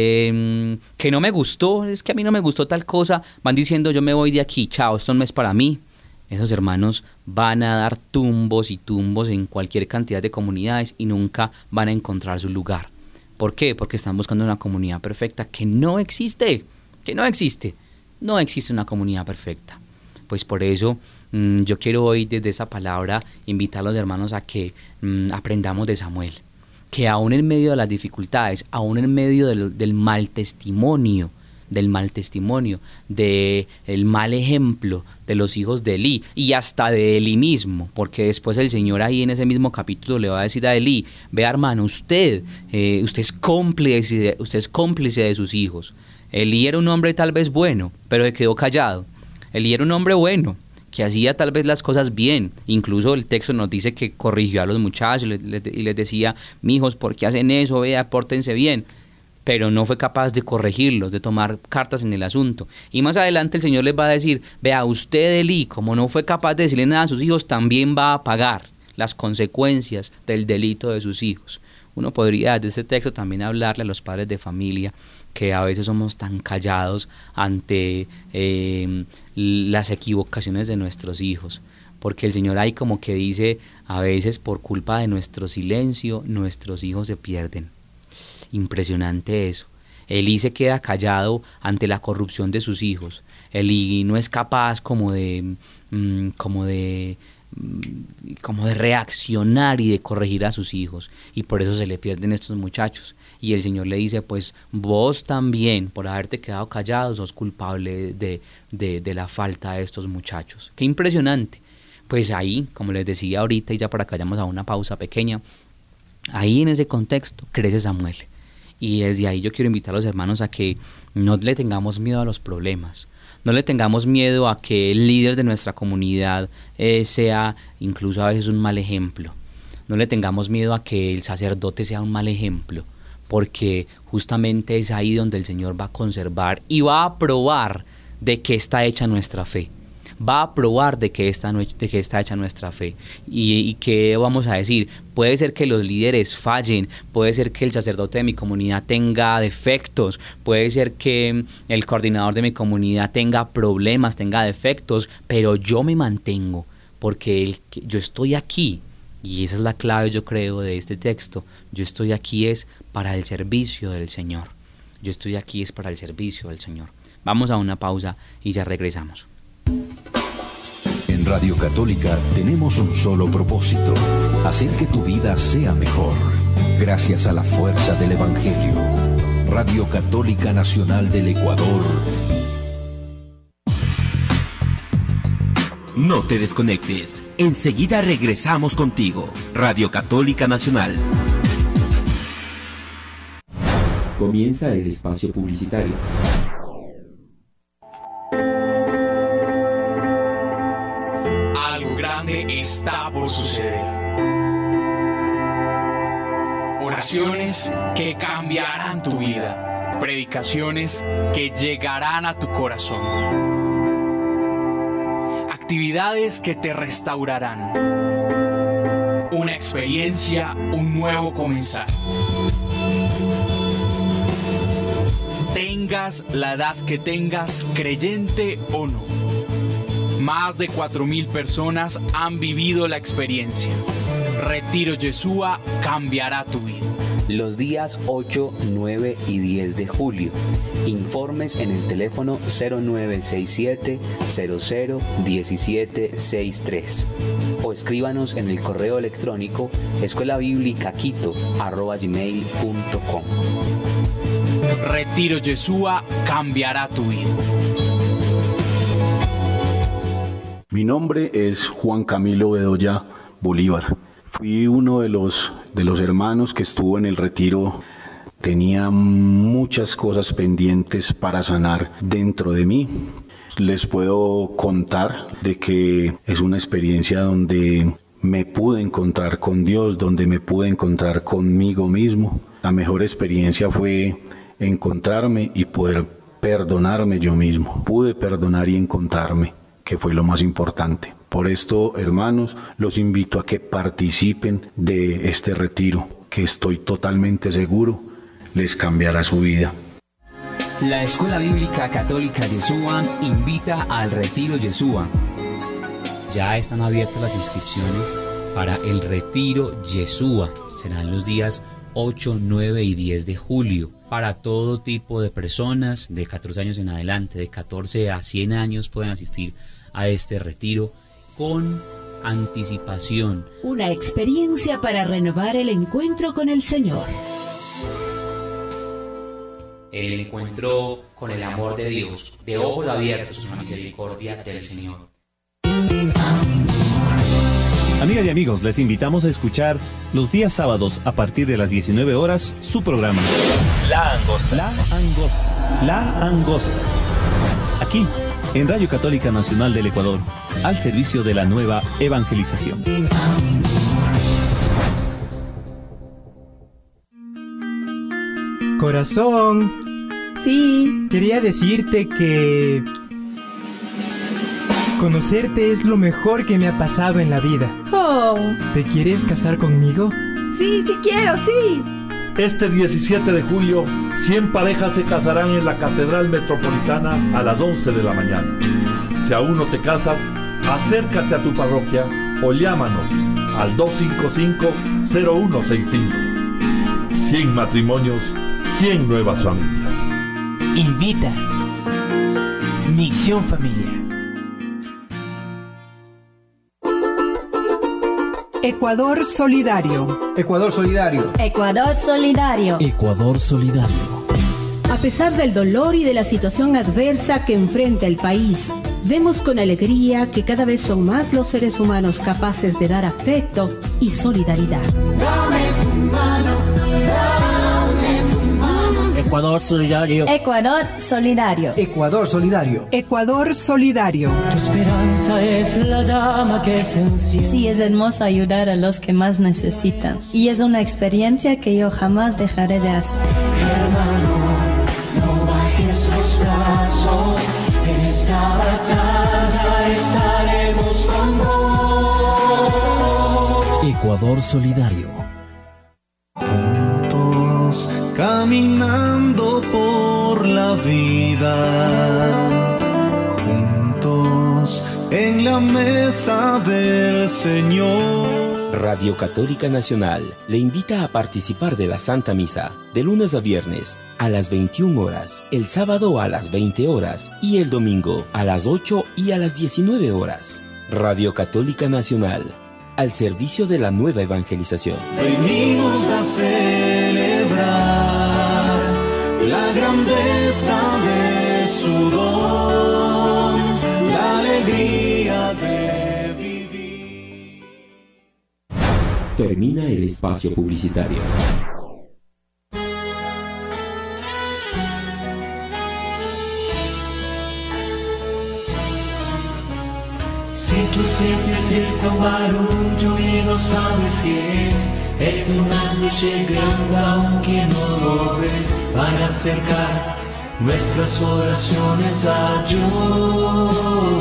eh, que no me gustó, es que a mí no me gustó tal cosa, van diciendo yo me voy de aquí, chao, esto no es para mí. Esos hermanos van a dar tumbos y tumbos en cualquier cantidad de comunidades y nunca van a encontrar su lugar. ¿Por qué? Porque están buscando una comunidad perfecta que no existe, que no existe, no existe una comunidad perfecta. Pues por eso mmm, yo quiero hoy desde esa palabra invitar a los hermanos a que mmm, aprendamos de Samuel, que aún en medio de las dificultades, aún en medio del, del mal testimonio, del mal testimonio, del mal ejemplo de los hijos de Elí y hasta de Elí mismo, porque después el Señor ahí en ese mismo capítulo le va a decir a Elí, vea hermano, usted, eh, usted es cómplice, usted es cómplice de sus hijos. Elí era un hombre tal vez bueno, pero se quedó callado. Elí era un hombre bueno, que hacía tal vez las cosas bien. Incluso el texto nos dice que corrigió a los muchachos y les, y les decía, mijos, ¿por qué hacen eso? Vea, pórtense bien. Pero no fue capaz de corregirlos, de tomar cartas en el asunto. Y más adelante el Señor les va a decir, vea, usted, Elí, como no fue capaz de decirle nada a sus hijos, también va a pagar las consecuencias del delito de sus hijos. Uno podría desde este texto también hablarle a los padres de familia que a veces somos tan callados ante eh, las equivocaciones de nuestros hijos, porque el Señor ahí como que dice, a veces por culpa de nuestro silencio, nuestros hijos se pierden. Impresionante eso. Elí se queda callado ante la corrupción de sus hijos. Elí no es capaz como de, mmm, como de como de reaccionar y de corregir a sus hijos, y por eso se le pierden estos muchachos. Y el Señor le dice, pues vos también, por haberte quedado callado, sos culpable de, de, de la falta de estos muchachos. Qué impresionante. Pues ahí, como les decía ahorita, y ya para acá vayamos a una pausa pequeña, ahí en ese contexto crece Samuel. Y desde ahí yo quiero invitar a los hermanos a que no le tengamos miedo a los problemas. No le tengamos miedo a que el líder de nuestra comunidad eh, sea incluso a veces un mal ejemplo. No le tengamos miedo a que el sacerdote sea un mal ejemplo, porque justamente es ahí donde el Señor va a conservar y va a probar de qué está hecha nuestra fe. Va a probar de qué está, de qué está hecha nuestra fe. Y, y qué vamos a decir, puede ser que los líderes fallen, puede ser que el sacerdote de mi comunidad tenga defectos, puede ser que el coordinador de mi comunidad tenga problemas, tenga defectos, pero yo me mantengo, porque el, yo estoy aquí, y esa es la clave yo creo de este texto, yo estoy aquí es para el servicio del Señor, yo estoy aquí es para el servicio del Señor. Vamos a una pausa y ya regresamos. En Radio Católica tenemos un solo propósito, hacer que tu vida sea mejor, gracias a la fuerza del Evangelio. Radio Católica Nacional del Ecuador. No te desconectes, enseguida regresamos contigo. Radio Católica Nacional. Comienza el espacio publicitario. Está por suceder. Oraciones que cambiarán tu vida. Predicaciones que llegarán a tu corazón. Actividades que te restaurarán. Una experiencia, un nuevo comenzar. Tengas la edad que tengas, creyente o no. Más de cuatro mil personas han vivido la experiencia. Retiro Yeshua cambiará tu vida. los días ocho, nueve y diez de julio. Informes en el teléfono cero nueve seis siete cero cero uno siete seis tres o escríbanos en el correo electrónico escuela bíblica quito arroba gmail punto com. Retiro Yeshua cambiará tu vida. Mi nombre es Juan Camilo Bedoya Bolívar. Fui uno de los, de los hermanos que estuvo en el retiro. Tenía muchas cosas pendientes para sanar dentro de mí. Les puedo contar de que es una experiencia donde me pude encontrar con Dios, donde me pude encontrar conmigo mismo. La mejor experiencia fue encontrarme y poder perdonarme yo mismo. Pude perdonar y encontrarme, que fue lo más importante. Por esto, hermanos, los invito a que participen de este retiro, que estoy totalmente seguro les cambiará su vida. La Escuela Bíblica Católica Yeshua invita al Retiro Yeshua. Ya están abiertas las inscripciones para el Retiro Yeshua. Serán los días ocho, nueve y diez de julio. Para todo tipo de personas de catorce años en adelante, de catorce a cien años pueden asistir a este retiro con anticipación. Una experiencia para renovar el encuentro con el Señor. El encuentro con el amor de Dios, de ojos abiertos con la misericordia del Señor. Amigas y amigos, les invitamos a escuchar los días sábados a partir de las diecinueve horas su programa La Angosta. La Angosta. La Angosta. Aquí, en Radio Católica Nacional del Ecuador, al servicio de la nueva evangelización. Corazón. Sí. Quería decirte que conocerte es lo mejor que me ha pasado en la vida. Oh. ¿Te quieres casar conmigo? Sí, sí quiero, sí. Este diecisiete de julio, cien parejas se casarán en la Catedral Metropolitana a las once de la mañana. Si aún no te casas, acércate a tu parroquia o llámanos al dos cinco cinco, cero uno seis cinco. cien matrimonios, cien nuevas familias. Invita. Misión Familia. Ecuador Solidario. Ecuador Solidario. Ecuador Solidario. Ecuador Solidario. A pesar del dolor y de la situación adversa que enfrenta el país, vemos con alegría que cada vez son más los seres humanos capaces de dar afecto y solidaridad. Dame tu mano, dame tu mano. Ecuador Solidario. Ecuador Solidario. Ecuador Solidario. Ecuador Solidario. Tu esperanza es la llama que se enciende. Sí, es hermoso ayudar a los que más necesitan. Y es una experiencia que yo jamás dejaré de hacer. Hermano, no bajes los brazos. En esta batalla estaremos con vos. Ecuador Solidario. Juntos caminando por la vida. Juntos en la mesa del Señor. Radio Católica Nacional le invita a participar de la Santa Misa de lunes a viernes a las veintiuna horas, el sábado a las veinte horas y el domingo a las ocho y a las diecinueve horas. Radio Católica Nacional, al servicio de la nueva evangelización. Venimos a celebrar la grandeza de su don, la alegría de vivir. Termina el espacio publicitario. Si tú sientes el barullo y no sabes qué es, es una noche grande aunque no lo ves, para acercar nuestras oraciones a Dios.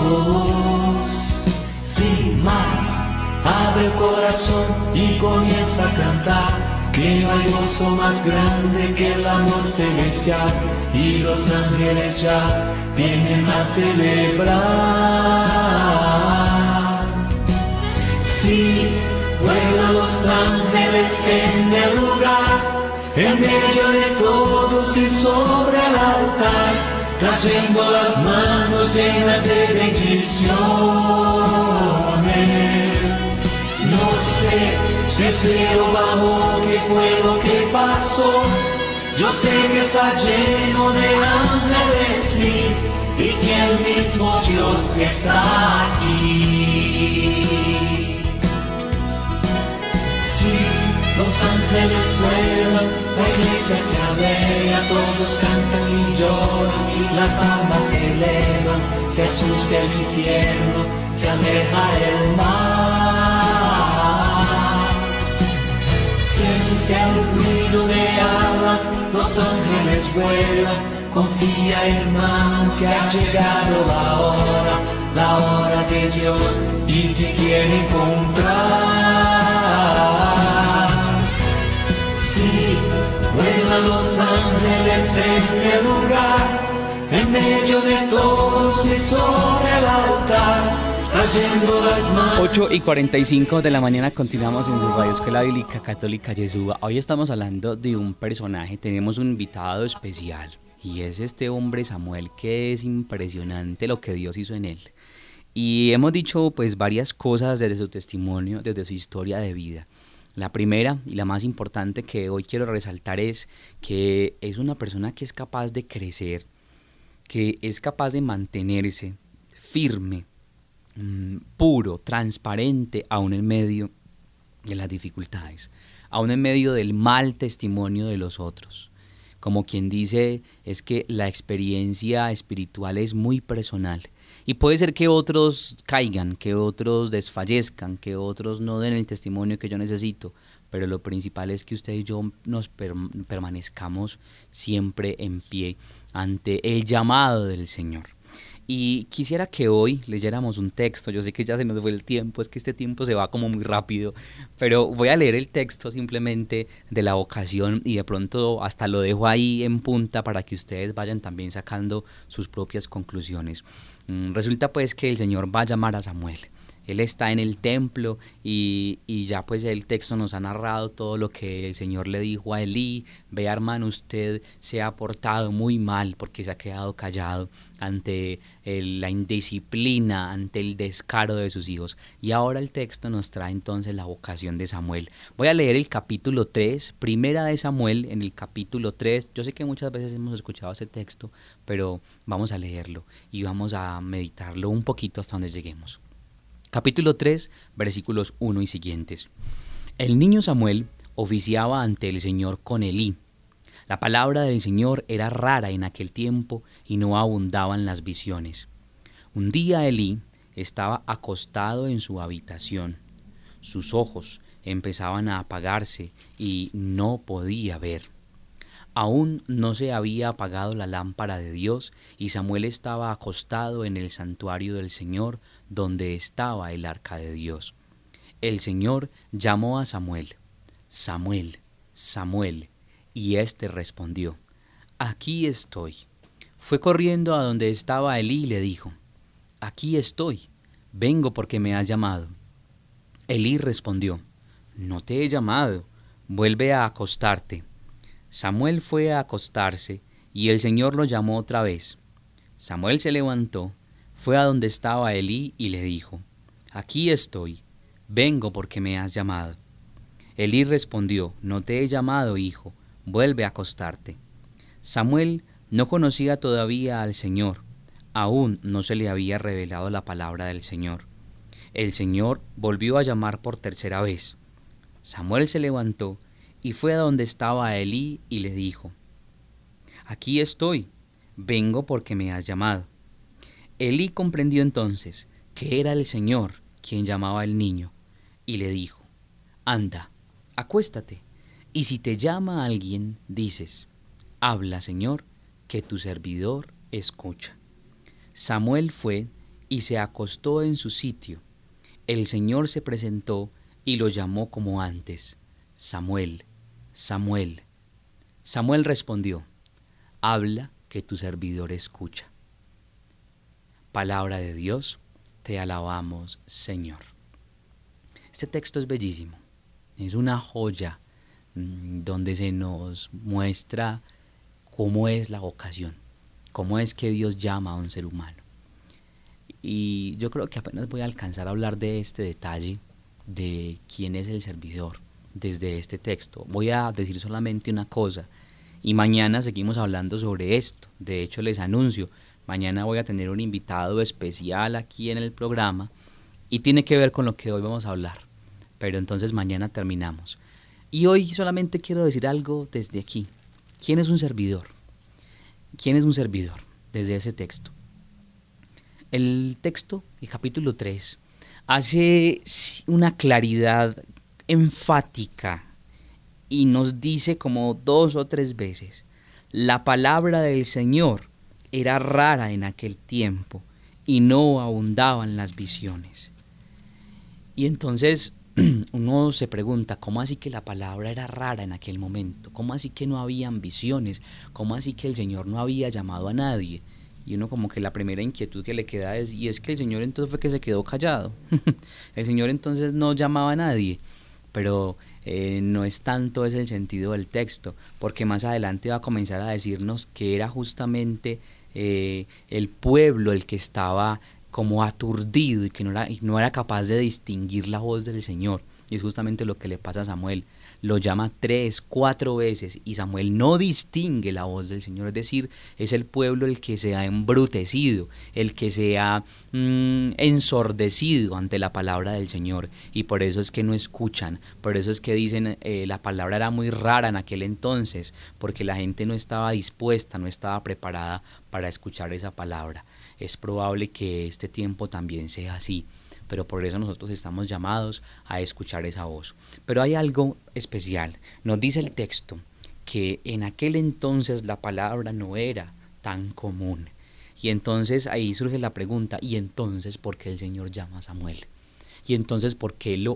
Sin más, abre el corazón y comienza a cantar, que no hay gozo más grande que el amor celestial, y los ángeles ya vienen a celebrar. Sí, vuelan los ángeles en el lugar, en medio de todos y sobre el altar, trayendo las manos llenas de bendiciones. No sé si el cielo bajó, qué fue lo que pasó. Yo sé que está lleno de ángeles, sí, y que el mismo Dios está aquí. Sí, los ángeles vuelan, la iglesia se alegra, todos cantan y lloran, las almas se elevan, se asusta el infierno, se aleja el mar. Siente el ruido de alas, los ángeles vuelan, confía hermano que ha llegado la hora, la hora de Dios y te quiere encontrar. Sí, vuelan los ángeles en el lugar, en medio de todos y sobre el altar, trayendo las manos. ocho y cuarenta y cinco de la mañana continuamos en su radio Escuela Bíblica Católica Yeshua. Hoy estamos hablando de un personaje, tenemos un invitado especial y es este hombre Samuel, que es impresionante lo que Dios hizo en él. Y hemos dicho pues varias cosas desde su testimonio, desde su historia de vida. La primera y la más importante que hoy quiero resaltar es que es una persona que es capaz de crecer, que es capaz de mantenerse firme, puro, transparente, aún en medio de las dificultades, aún en medio del mal testimonio de los otros. Como quien dice, es que la experiencia espiritual es muy personal y puede ser que otros caigan, que otros desfallezcan, que otros no den el testimonio que yo necesito, pero lo principal es que usted y yo nos per- permanezcamos siempre en pie ante el llamado del Señor. Y quisiera que hoy leyéramos un texto. Yo sé que ya se nos fue el tiempo, es que este tiempo se va como muy rápido, pero voy a leer el texto simplemente de la vocación y de pronto hasta lo dejo ahí en punta para que ustedes vayan también sacando sus propias conclusiones. Mm, resulta pues que el Señor va a llamar a Samuel. Él está en el templo y, y ya pues el texto nos ha narrado todo lo que el Señor le dijo a Elí. Vea hermano, usted se ha portado muy mal porque se ha quedado callado ante el, la indisciplina, ante el descaro de sus hijos. Y ahora el texto nos trae entonces la vocación de Samuel. Voy a leer el capítulo tres, primera de Samuel en el capítulo tres. Yo sé que muchas veces hemos escuchado ese texto, pero vamos a leerlo y vamos a meditarlo un poquito hasta donde lleguemos. Capítulo tres, versículos uno y siguientes. El niño Samuel oficiaba ante el Señor con Elí. La palabra del Señor era rara en aquel tiempo y no abundaban las visiones. Un día Elí estaba acostado en su habitación. Sus ojos empezaban a apagarse y no podía ver. Aún no se había apagado la lámpara de Dios y Samuel estaba acostado en el santuario del Señor, donde estaba el arca de Dios. El Señor llamó a Samuel: Samuel, Samuel, y éste respondió: aquí estoy. Fue corriendo a donde estaba Elí y le dijo: aquí estoy, vengo porque me has llamado. Elí respondió: no te he llamado, vuelve a acostarte. Samuel fue a acostarse y el Señor lo llamó otra vez. Samuel se levantó, fue a donde estaba Elí y le dijo: aquí estoy, vengo porque me has llamado. Elí respondió: no te he llamado, hijo, vuelve a acostarte. Samuel no conocía todavía al Señor, aún no se le había revelado la palabra del Señor. El Señor volvió a llamar por tercera vez. Samuel se levantó y fue a donde estaba Elí y le dijo: aquí estoy, vengo porque me has llamado. Elí comprendió entonces que era el Señor quien llamaba al niño y le dijo: anda, acuéstate, y si te llama alguien, dices: habla, Señor, que tu servidor escucha. Samuel fue y se acostó en su sitio. El Señor se presentó y lo llamó como antes: Samuel, Samuel. Samuel respondió: habla, que tu servidor escucha. Palabra de Dios, te alabamos, Señor. Este texto es bellísimo, es una joya donde se nos muestra cómo es la vocación, cómo es que Dios llama a un ser humano. Y yo creo que apenas voy a alcanzar a hablar de este detalle, de quién es el servidor, desde este texto. Voy a decir solamente una cosa, y mañana seguimos hablando sobre esto. De hecho, les anuncio, mañana voy a tener un invitado especial aquí en el programa, y tiene que ver con lo que hoy vamos a hablar, pero entonces mañana terminamos. Y hoy solamente quiero decir algo desde aquí. ¿Quién es un servidor? ¿Quién es un servidor? Desde ese texto. El texto, el capítulo tres, hace una claridad enfática y nos dice como dos o tres veces: la palabra del Señor era rara en aquel tiempo y no abundaban las visiones. Y entonces uno se pregunta, ¿cómo así que la palabra era rara en aquel momento? ¿Cómo así que no habían visiones? ¿Cómo así que el Señor no había llamado a nadie? Y uno como que la primera inquietud que le queda es, y es que el Señor entonces fue que se quedó callado. El Señor entonces no llamaba a nadie, pero eh, no es tanto ese el sentido del texto, porque más adelante va a comenzar a decirnos que era justamente eh, el pueblo el que estaba como aturdido y que no era, no era capaz de distinguir la voz del Señor. Y es justamente lo que le pasa a Samuel. Lo llama tres, cuatro veces y Samuel no distingue la voz del Señor. Es decir, es el pueblo el que se ha embrutecido, el que se ha mmm, ensordecido ante la palabra del Señor, y por eso es que no escuchan. Por eso es que dicen eh, la palabra era muy rara en aquel entonces, porque la gente no estaba dispuesta, no estaba preparada para escuchar esa palabra. Es probable que este tiempo también sea así, pero por eso nosotros estamos llamados a escuchar esa voz. Pero hay algo especial. Nos dice el texto que en aquel entonces la palabra no era tan común. Y entonces ahí surge la pregunta, ¿y entonces por qué el Señor llama a Samuel? ¿Y entonces por qué lo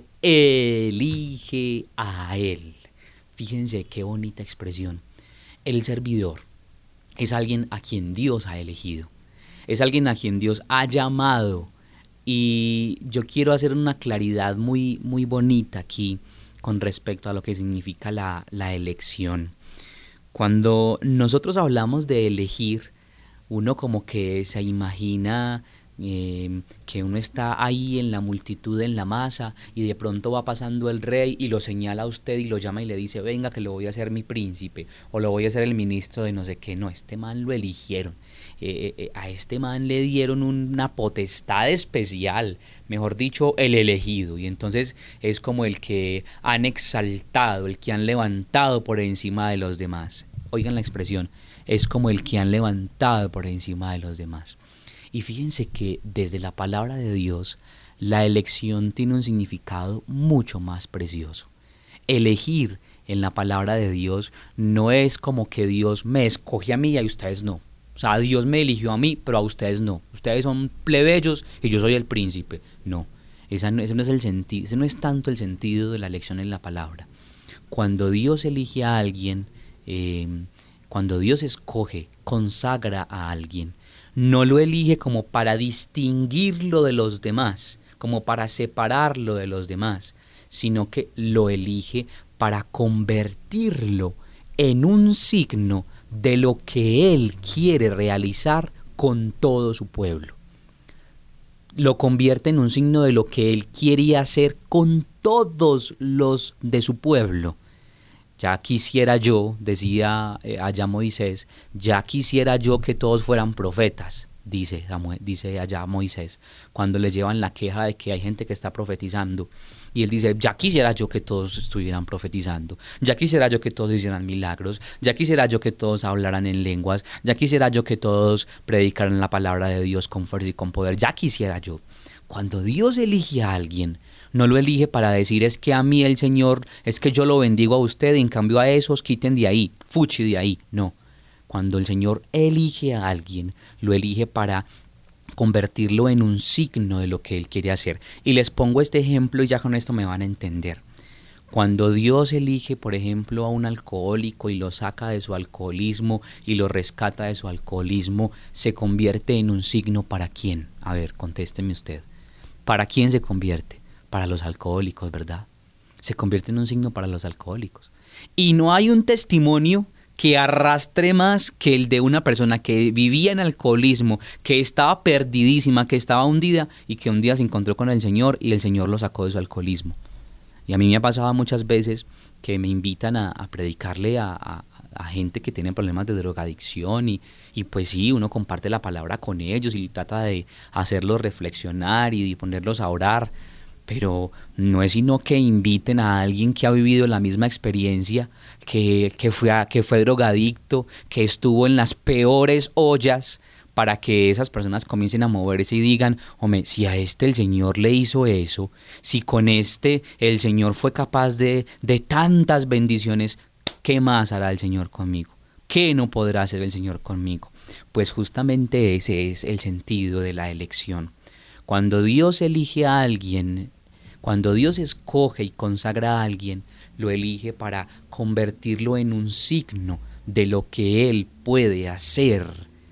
elige a él? Fíjense qué bonita expresión. El servidor es alguien a quien Dios ha elegido. Es alguien a quien Dios ha llamado. Y yo quiero hacer una claridad muy, muy bonita aquí con respecto a lo que significa la, la elección. Cuando nosotros hablamos de elegir, uno como que se imagina eh, que uno está ahí en la multitud, en la masa, y de pronto va pasando el rey y lo señala a usted y lo llama y le dice, venga que lo voy a hacer mi príncipe, o lo voy a hacer el ministro de no sé qué. No, este man lo eligieron. Eh, eh, a este man le dieron una potestad especial, mejor dicho, el elegido, y entonces es como el que han exaltado, el que han levantado por encima de los demás. Oigan la expresión, es como el que han levantado por encima de los demás. Y fíjense que desde la palabra de Dios, la elección tiene un significado mucho más precioso. Elegir en la palabra de Dios no es como que Dios me escoge a mí y a ustedes no. O sea, Dios me eligió a mí, pero a ustedes no. Ustedes son plebeyos y yo soy el príncipe. No, esa no ese no es el sentido, ese no es tanto el sentido de la elección en la palabra. Cuando Dios elige a alguien, eh, cuando Dios escoge, consagra a alguien, no lo elige como para distinguirlo de los demás, como para separarlo de los demás, sino que lo elige para convertirlo en un signo de lo que Él quiere realizar con todo su pueblo. Lo convierte en un signo de lo que Él quiere hacer con todos los de su pueblo. Ya quisiera yo, decía eh, allá Moisés, ya quisiera yo que todos fueran profetas, dice, dice allá Moisés, cuando le llevan la queja de que hay gente que está profetizando. Y él dice, ya quisiera yo que todos estuvieran profetizando, ya quisiera yo que todos hicieran milagros, ya quisiera yo que todos hablaran en lenguas, ya quisiera yo que todos predicaran la palabra de Dios con fuerza y con poder, ya quisiera yo. Cuando Dios elige a alguien, no lo elige para decir es que a mí el Señor, es que yo lo bendigo a usted y en cambio a esos quiten de ahí, fuchi de ahí, no. Cuando el Señor elige a alguien, lo elige para convertirlo en un signo de lo que Él quiere hacer. Y les pongo este ejemplo y ya con esto me van a entender. Cuando Dios elige, por ejemplo, a un alcohólico y lo saca de su alcoholismo y lo rescata de su alcoholismo, se convierte en un signo ¿para quién? A ver, contésteme usted. ¿Para quién se convierte? Para los alcohólicos, ¿verdad? Se convierte en un signo para los alcohólicos. Y no hay un testimonio que arrastre más que el de una persona que vivía en alcoholismo, que estaba perdidísima, que estaba hundida y que un día se encontró con el Señor y el Señor lo sacó de su alcoholismo. Y a mí me ha pasado muchas veces que me invitan a, a predicarle a, a, a gente que tiene problemas de drogadicción y, y pues sí, uno comparte la palabra con ellos y trata de hacerlos reflexionar y de ponerlos a orar, pero no es sino que inviten a alguien que ha vivido la misma experiencia, que, que, fue, a, que fue drogadicto, que estuvo en las peores ollas, para que esas personas comiencen a moverse y digan, hombre, si a este el Señor le hizo eso, si con este el Señor fue capaz de, de tantas bendiciones, ¿qué más hará el Señor conmigo? ¿Qué no podrá hacer el Señor conmigo? Pues justamente ese es el sentido de la elección. Cuando Dios elige a alguien, cuando Dios escoge y consagra a alguien, lo elige para convertirlo en un signo de lo que Él puede hacer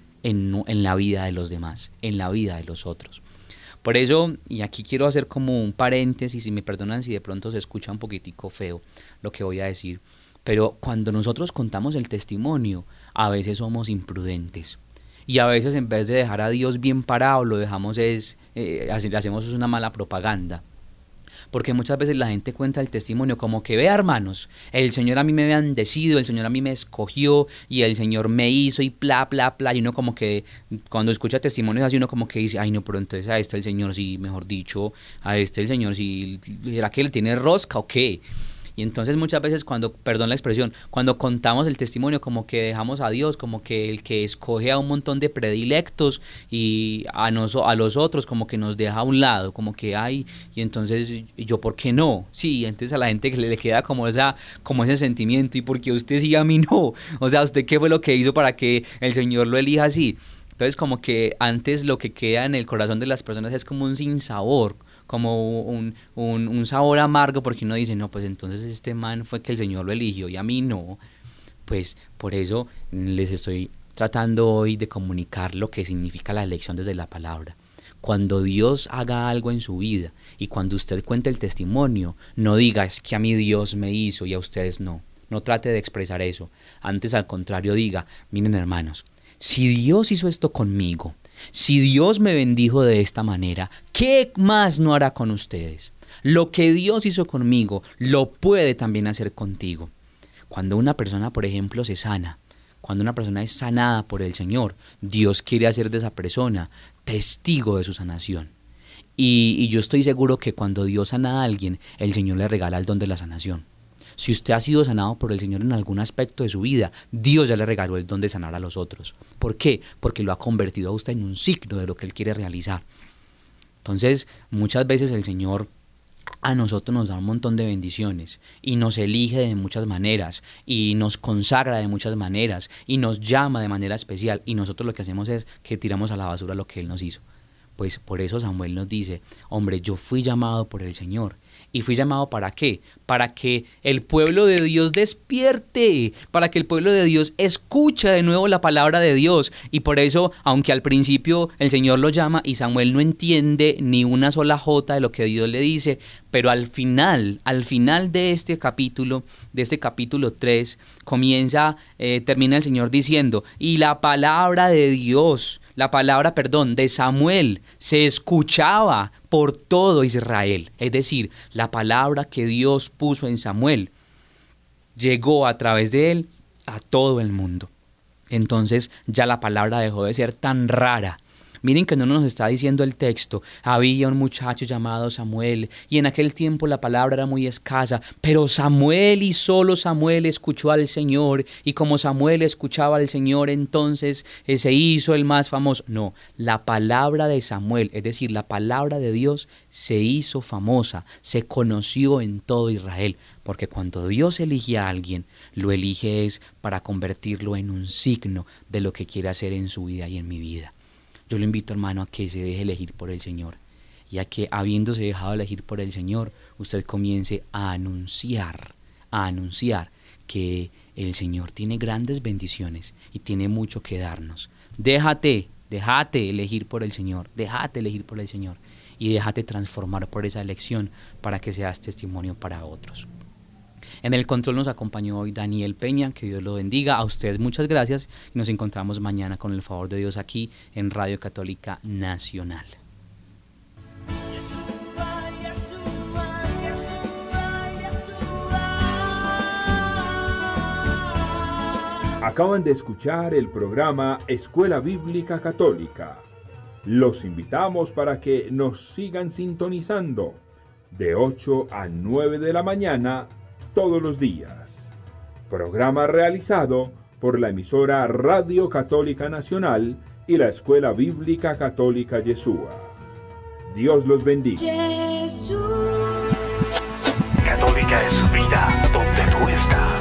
En, en la vida de los demás, en la vida de los otros. Por eso, y aquí quiero hacer como un paréntesis, y me perdonan si de pronto se escucha un poquitico feo lo que voy a decir, pero cuando nosotros contamos el testimonio, a veces somos imprudentes. Y a veces en vez de dejar a Dios bien parado, lo dejamos es, eh, hacemos una mala propaganda. Porque muchas veces la gente cuenta el testimonio como que, vea hermanos, el Señor a mí me ha bendecido, el Señor a mí me escogió y el Señor me hizo y bla, bla, bla. Y uno como que, cuando escucha testimonios así, uno como que dice, ay no, pero entonces a este el Señor sí, mejor dicho, a este el Señor sí, ¿será que le tiene rosca o qué? Y entonces muchas veces cuando, perdón la expresión, cuando contamos el testimonio como que dejamos a Dios, como que el que escoge a un montón de predilectos y a, nos, a los otros como que nos deja a un lado, como que hay, y entonces yo ¿por qué no? Sí, entonces a la gente que le, le queda como, esa, como ese sentimiento, ¿y por qué usted sí a mí no? O sea, ¿usted qué fue lo que hizo para que el Señor lo elija así? Entonces como que antes lo que queda en el corazón de las personas es como un sinsabor, como un, un, un sabor amargo, porque uno dice, no, pues entonces este man fue que el Señor lo eligió y a mí no. Pues por eso les estoy tratando hoy de comunicar lo que significa la elección desde la palabra. Cuando Dios haga algo en su vida y cuando usted cuente el testimonio, no diga, es que a mí Dios me hizo y a ustedes no. No trate de expresar eso. Antes, al contrario, diga, miren hermanos, si Dios hizo esto conmigo, si Dios me bendijo de esta manera, ¿qué más no hará con ustedes? Lo que Dios hizo conmigo, lo puede también hacer contigo. Cuando una persona, por ejemplo, se sana, cuando una persona es sanada por el Señor, Dios quiere hacer de esa persona testigo de su sanación. Y, y yo estoy seguro que cuando Dios sana a alguien, el Señor le regala el don de la sanación. Si usted ha sido sanado por el Señor en algún aspecto de su vida, Dios ya le regaló el don de sanar a los otros. ¿Por qué? Porque lo ha convertido a usted en un signo de lo que Él quiere realizar. Entonces, muchas veces el Señor a nosotros nos da un montón de bendiciones y nos elige de muchas maneras y nos consagra de muchas maneras y nos llama de manera especial, y nosotros lo que hacemos es que tiramos a la basura lo que Él nos hizo. Pues por eso Samuel nos dice, hombre, yo fui llamado por el Señor. ¿Y fui llamado para qué? Para que el pueblo de Dios despierte, para que el pueblo de Dios escuche de nuevo la palabra de Dios. Y por eso, aunque al principio el Señor lo llama y Samuel no entiende ni una sola jota de lo que Dios le dice, pero al final, al final de este capítulo, de este capítulo tres, comienza, eh, termina el Señor diciendo, y la palabra de Dios, la palabra, perdón, de Samuel se escuchaba por todo Israel. Es decir, la palabra que Dios puso en Samuel llegó a través de él a todo el mundo. Entonces ya la palabra dejó de ser tan rara. Miren que no nos está diciendo el texto, había un muchacho llamado Samuel y en aquel tiempo la palabra era muy escasa, pero Samuel y solo Samuel escuchó al Señor y como Samuel escuchaba al Señor entonces eh, se hizo el más famoso. No, la palabra de Samuel, es decir, la palabra de Dios se hizo famosa, se conoció en todo Israel, porque cuando Dios elige a alguien, lo elige es para convertirlo en un signo de lo que quiere hacer en su vida y en mi vida. Yo lo invito, hermano, a que se deje elegir por el Señor y a que, habiéndose dejado elegir por el Señor, usted comience a anunciar, a anunciar que el Señor tiene grandes bendiciones y tiene mucho que darnos. Déjate, déjate elegir por el Señor, déjate elegir por el Señor y déjate transformar por esa elección para que seas testimonio para otros. En el control nos acompañó hoy Daniel Peña, que Dios lo bendiga. A ustedes muchas gracias y nos encontramos mañana con el favor de Dios aquí en Radio Católica Nacional. Acaban de escuchar el programa Escuela Bíblica Católica. Los invitamos para que nos sigan sintonizando de ocho a nueve de la mañana todos los días. Programa realizado por la emisora Radio Católica Nacional y la Escuela Bíblica Católica Yeshua. Dios los bendiga. Católica es vida donde tú estás.